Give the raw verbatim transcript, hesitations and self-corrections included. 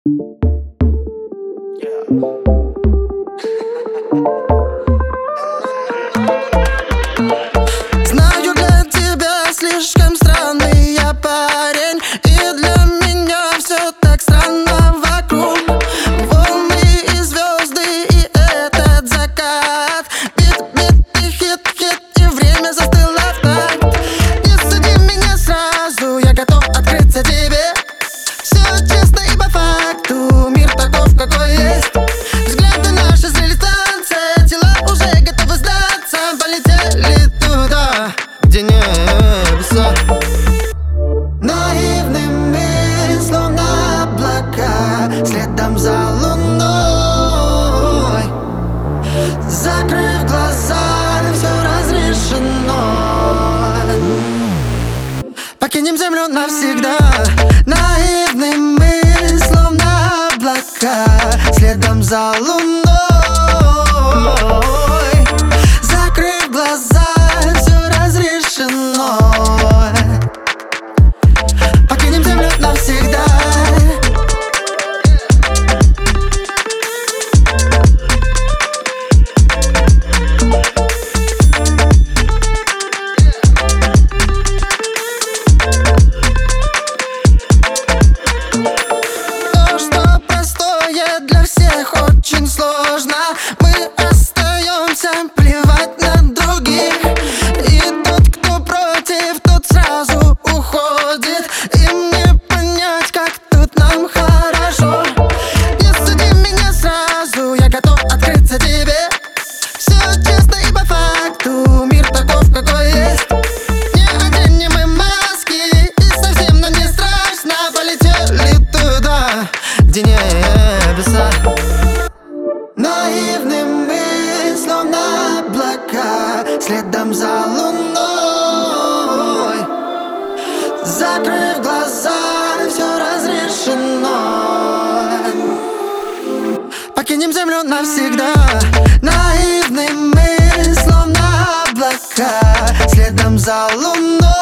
Знаю, для тебя слишком странный я парень, и для меня все так странно вокруг. Волны и звезды, и этот закат. Бит, бит и хит, хит, и время застыло в такт. Не суди меня сразу, я готов открыться тебе. Все честно и по факту, мир таков, какой есть. Взгляды наши слились в танце, тела уже готовы сдаться. Полетели туда, где небеса. Наивными, словно облака, следом за луной. Закрыв глаза, все разрешено. Покинем землю навсегда. Наивными, словно облака, следом за луной. Закрыв глаза, все разрешено. Покинем землю навсегда. То, что простое для всех очень сложно, мы остаемся плевать на других. И тот, кто против, тот сразу уходит. Им не понять, как тут нам хорошо. Не суди меня сразу, я готов открыться тебе. Все честно и по факту, мир таков, какой есть. Не оденем мы маски, и совсем нам не страшно. Полетели туда, где небеса. Наивными, словно облака, следом за луной. Закрыв глаза, все разрешено. Покинем землю навсегда. Наивными, словно облака, следом за луной.